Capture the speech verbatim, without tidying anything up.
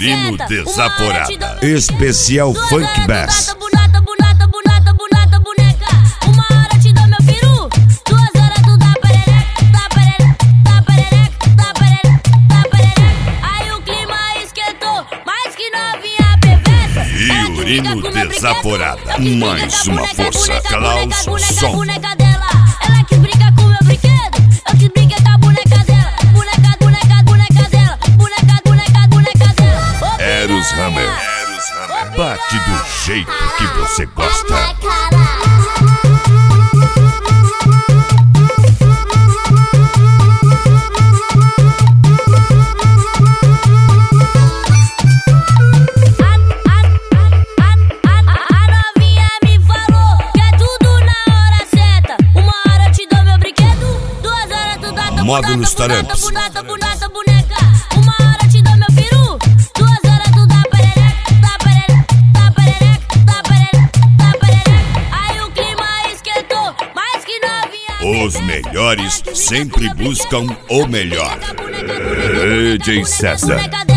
Figurino Desaforada. Especial Funk Bass. Figurino Desaforada. Mais uma força. Klaus Som. Ela quis brincar com meu brinquedo, eu quis brincar com a boneca dela. Boneca, boneca, boneca dela. Boneca, boneca, boneca dela. Eros Hammer. Bate do jeito que você gosta. Módulos Taramps. Bonata, bonata, boneca. Uma hora te dou meu peru, duas horas tu dá perereca, dá perereca, dá perereca, dá perereca, dá perereca. Aí o clima esquentou, mais que novinha. Os melhores sempre buscam o melhor. D J César.